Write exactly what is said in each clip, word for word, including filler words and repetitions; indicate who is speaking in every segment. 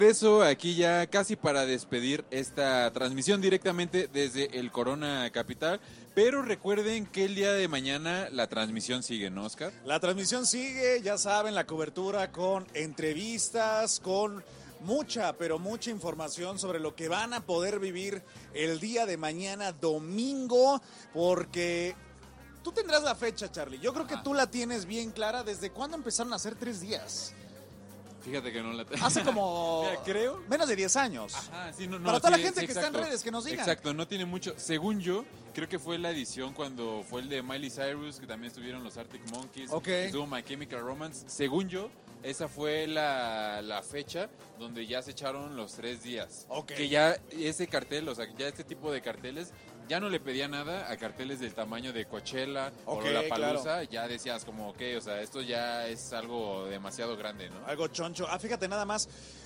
Speaker 1: Eso aquí ya casi para despedir esta transmisión directamente desde el Corona Capital, pero recuerden que el día de mañana la transmisión sigue, ¿no, Oscar?
Speaker 2: La transmisión sigue, ya saben, la cobertura con entrevistas, con mucha, pero mucha información sobre lo que van a poder vivir el día de mañana, domingo, porque tú tendrás la fecha, Charlie. Yo creo que tú la tienes bien clara. ¿Desde cuándo empezaron a hacer tres días?
Speaker 1: Fíjate que no la tengo.
Speaker 2: Hace como
Speaker 1: Mira, creo
Speaker 2: menos de diez años.
Speaker 1: Ajá, sí, no, no,
Speaker 2: Para toda
Speaker 1: sí,
Speaker 2: la gente
Speaker 1: sí,
Speaker 2: que
Speaker 1: exacto.
Speaker 2: está en redes, que nos digan.
Speaker 1: Exacto, no tiene mucho. Según yo, creo que fue la edición cuando fue el de Miley Cyrus, que también estuvieron los Arctic Monkeys,
Speaker 2: Ok.
Speaker 1: estuvo My Chemical Romance. Según yo, esa fue la, la fecha donde ya se echaron los tres días.
Speaker 2: Ok.
Speaker 1: Que ya ese cartel, o sea, ya este tipo de carteles, ya no le pedía nada a carteles del tamaño de Coachella
Speaker 2: Ok,
Speaker 1: o Lollapalooza.
Speaker 2: claro.
Speaker 1: Ya decías como, ok, o sea, esto ya es algo demasiado grande, ¿no?
Speaker 2: Algo choncho. Ah, fíjate nada más.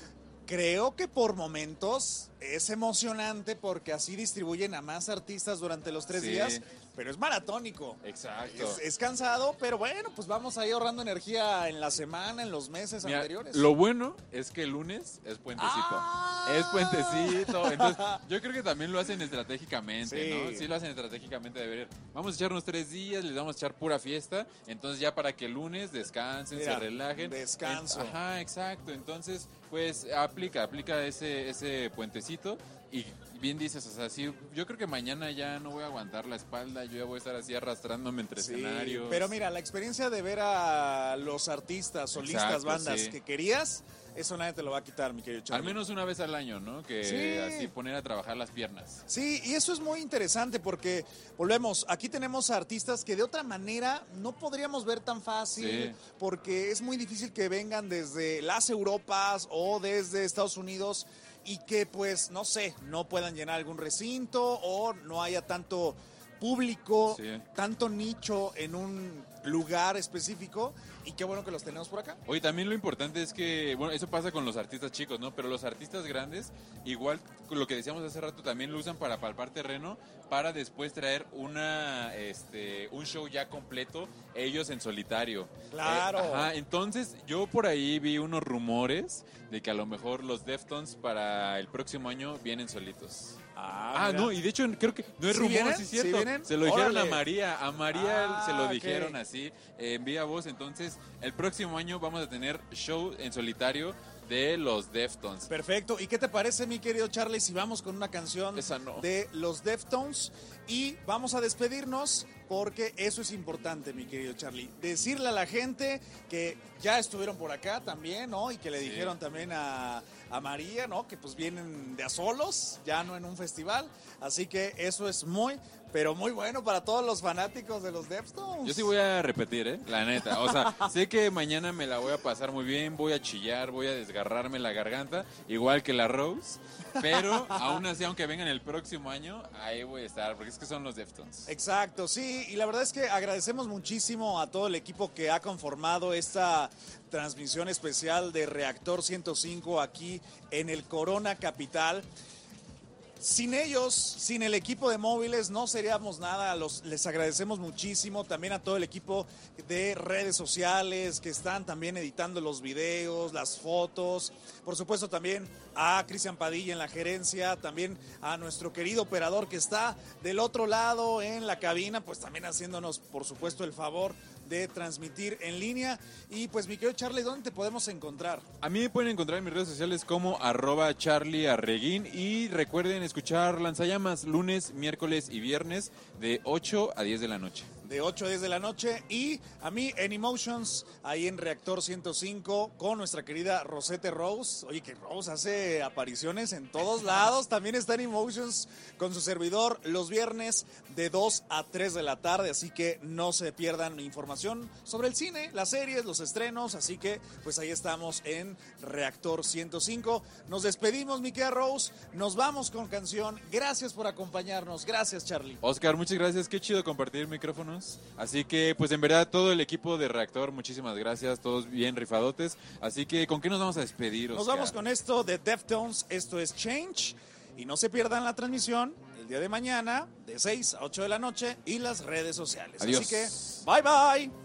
Speaker 2: Creo que por momentos es emocionante porque así distribuyen a más artistas durante los tres
Speaker 1: Sí.
Speaker 2: días, pero es maratónico.
Speaker 1: Exacto.
Speaker 2: Es, es cansado, pero bueno, pues vamos ahí ahorrando energía en la semana, en los meses
Speaker 1: Mira,
Speaker 2: anteriores.
Speaker 1: lo bueno es que el lunes es puentecito.
Speaker 2: ¡Ah!
Speaker 1: Es puentecito. Entonces, yo creo que también lo hacen estratégicamente,
Speaker 2: Sí.
Speaker 1: ¿no? Sí lo hacen estratégicamente de ver. Vamos a echarnos tres días, les vamos a echar pura fiesta. Entonces, ya para que el lunes descansen,
Speaker 2: Mira,
Speaker 1: se relajen.
Speaker 2: descanso.
Speaker 1: En- Ajá, exacto. Entonces, pues aplica, aplica ese, ese puentecito. Y bien dices, o sea, sí, yo creo que mañana ya no voy a aguantar la espalda, yo ya voy a estar así arrastrándome entre
Speaker 2: Sí,
Speaker 1: escenarios.
Speaker 2: pero mira, la experiencia de ver a los artistas, solistas,
Speaker 1: Exacto,
Speaker 2: bandas
Speaker 1: sí.
Speaker 2: que querías, eso nadie te lo va a quitar, mi querido Charlie.
Speaker 1: Al menos una vez al año, ¿no? Que
Speaker 2: Sí.
Speaker 1: así poner a trabajar las piernas.
Speaker 2: Sí, y eso es muy interesante porque, volvemos, aquí tenemos a artistas que de otra manera no podríamos ver tan fácil,
Speaker 1: Sí.
Speaker 2: porque es muy difícil que vengan desde las Europas o desde Estados Unidos y que pues, no sé, no puedan llenar algún recinto o no haya tanto público,
Speaker 1: Sí.
Speaker 2: tanto nicho en un lugar específico, y qué bueno que los tenemos por acá.
Speaker 1: Oye, también lo importante es que, bueno, eso pasa con los artistas chicos, ¿no? Pero los artistas grandes, igual con lo que decíamos hace rato, también lo usan para palpar terreno, para después traer una, este, un show ya completo, ellos en solitario.
Speaker 2: Claro.
Speaker 1: Eh, ajá, entonces yo por ahí vi unos rumores de que a lo mejor los Deftones para el próximo año vienen solitos. Ah,
Speaker 2: mira.
Speaker 1: no, y de hecho creo que no es
Speaker 2: ¿Sí
Speaker 1: rumor,
Speaker 2: vienen?
Speaker 1: sí es
Speaker 2: ¿Sí
Speaker 1: cierto.
Speaker 2: vienen?
Speaker 1: Se lo dijeron
Speaker 2: Órale.
Speaker 1: a María, a María
Speaker 2: Ah,
Speaker 1: se lo
Speaker 2: ok.
Speaker 1: dijeron así, eh, en vía voz. Entonces, el próximo año vamos a tener show en solitario de los Deftones.
Speaker 2: Perfecto. ¿Y qué te parece, mi querido Charlie, si vamos con una canción
Speaker 1: Esa no.
Speaker 2: de los Deftones? Y vamos a despedirnos porque eso es importante, mi querido Charlie. Decirle a la gente que ya estuvieron por acá también, ¿no? Y que le
Speaker 1: Sí.
Speaker 2: dijeron también a, a María, ¿no? Que pues vienen de a solos, ya no en un festival. Así que eso es muy, pero muy bueno para todos los fanáticos de los Deftones.
Speaker 1: Yo sí voy a repetir, ¿eh? La neta. O sea, sé que mañana me la voy a pasar muy bien, voy a chillar, voy a desgarrarme la garganta, igual que la Rose. Pero aún así, aunque vengan el próximo año, ahí voy a estar, porque es que son los Deftones.
Speaker 2: Exacto, sí, y la verdad es que agradecemos muchísimo a todo el equipo que ha conformado esta transmisión especial de Reactor ciento cinco aquí en el Corona Capital. Sin ellos, sin el equipo de móviles, no seríamos nada. Los, les agradecemos muchísimo. También a todo el equipo de redes sociales que están también editando los videos, las fotos. Por supuesto también a Cristian Padilla en la gerencia. También a nuestro querido operador que está del otro lado en la cabina, pues también haciéndonos, por supuesto, el favor de transmitir en línea. Y pues, mi querido Charlie, ¿dónde te podemos encontrar?
Speaker 1: A mí me pueden encontrar en mis redes sociales como arroba Charlie Arreguín, y recuerden escuchar Lanzallamas lunes, miércoles y viernes de ocho a diez de la noche.
Speaker 2: De ocho a diez de la noche, y a mí en Emotions, ahí en Reactor ciento cinco, con nuestra querida Rosette Rose. Oye, que Rose hace apariciones en todos lados, también está en Emotions con su servidor los viernes de dos a tres de la tarde, así que no se pierdan información sobre el cine, las series, los estrenos, así que pues ahí estamos en Reactor ciento cinco. Nos despedimos, mi querida Rose, nos vamos con canción. Gracias por acompañarnos, gracias, Charlie.
Speaker 1: Oscar, muchas gracias, qué chido compartir micrófonos. Así que, pues en verdad, todo el equipo de Reactor, muchísimas gracias, todos bien rifadotes. Así que, ¿con qué nos vamos a despedir, Oscar?
Speaker 2: Nos vamos con esto de Deftones, esto es Change, y no se pierdan la transmisión el día de mañana de seis a ocho de la noche y las redes sociales.
Speaker 1: Adiós.
Speaker 2: Así que, bye bye.